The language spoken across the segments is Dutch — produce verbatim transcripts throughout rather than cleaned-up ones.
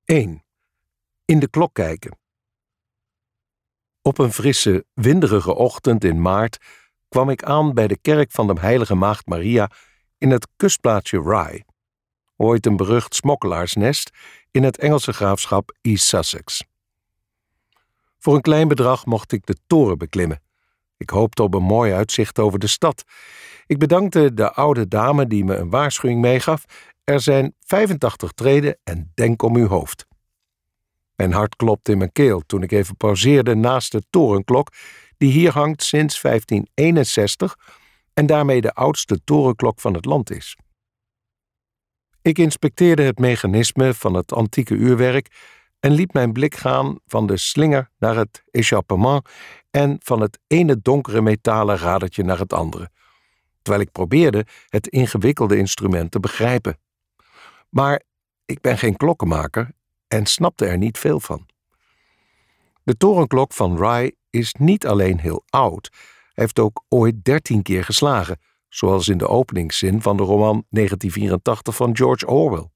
één. In de klok kijken. Op een frisse, winderige ochtend in maart kwam ik aan bij de kerk van de Heilige Maagd Maria in het kustplaatsje Rye, ooit een berucht smokkelaarsnest in het Engelse graafschap East Sussex. Voor een klein bedrag mocht ik de toren beklimmen. Ik hoopte op een mooi uitzicht over de stad. Ik bedankte de oude dame die me een waarschuwing meegaf. Er zijn vijfentachtig treden en denk om uw hoofd. Mijn hart klopte in mijn keel toen ik even pauzeerde naast de torenklok, die hier hangt sinds vijftien eenenzestig en daarmee de oudste torenklok van het land is. Ik inspecteerde het mechanisme van het antieke uurwerk en liet mijn blik gaan van de slinger naar het échappement en van het ene donkere metalen radertje naar het andere, terwijl ik probeerde het ingewikkelde instrument te begrijpen. Maar ik ben geen klokkenmaker en snapte er niet veel van. De torenklok van Rye is niet alleen heel oud, hij heeft ook ooit dertien keer geslagen, zoals in de openingszin van de roman negentien vierentachtig van George Orwell.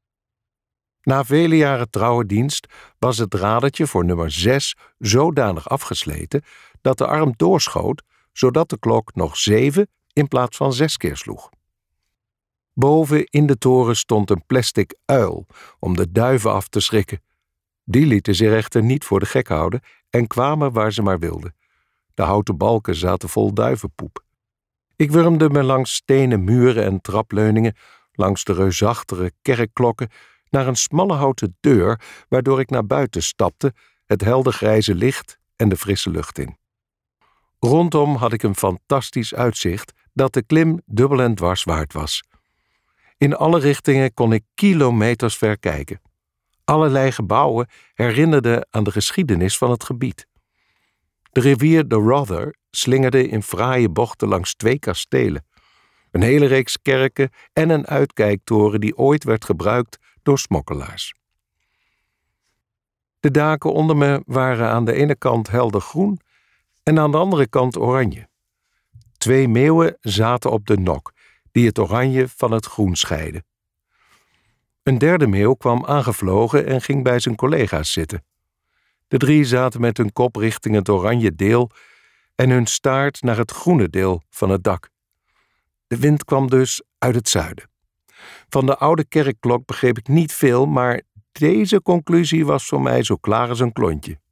Na vele jaren trouwe dienst was het radertje voor nummer zes zodanig afgesleten dat de arm doorschoot, zodat de klok nog zeven in plaats van zes keer sloeg. Boven in de toren stond een plastic uil om de duiven af te schrikken. Die lieten zich echter niet voor de gek houden en kwamen waar ze maar wilden. De houten balken zaten vol duivenpoep. Ik wurmde me langs stenen muren en trapleuningen, langs de reusachtige kerkklokken, naar een smalle houten deur, waardoor ik naar buiten stapte, het helder grijze licht en de frisse lucht in. Rondom had ik een fantastisch uitzicht dat de klim dubbel en dwars waard was. In alle richtingen kon ik kilometers ver kijken. Allerlei gebouwen herinnerden aan de geschiedenis van het gebied. De rivier de Rother slingerde in fraaie bochten langs twee kastelen, een hele reeks kerken en een uitkijktoren die ooit werd gebruikt door smokkelaars. De daken onder me waren aan de ene kant helder groen en aan de andere kant oranje. Twee meeuwen zaten op de nok, die het oranje van het groen scheiden. Een derde meeuw kwam aangevlogen en ging bij zijn collega's zitten. De drie zaten met hun kop richting het oranje deel en hun staart naar het groene deel van het dak. De wind kwam dus uit het zuiden. Van de oude kerkklok begreep ik niet veel, maar deze conclusie was voor mij zo klaar als een klontje.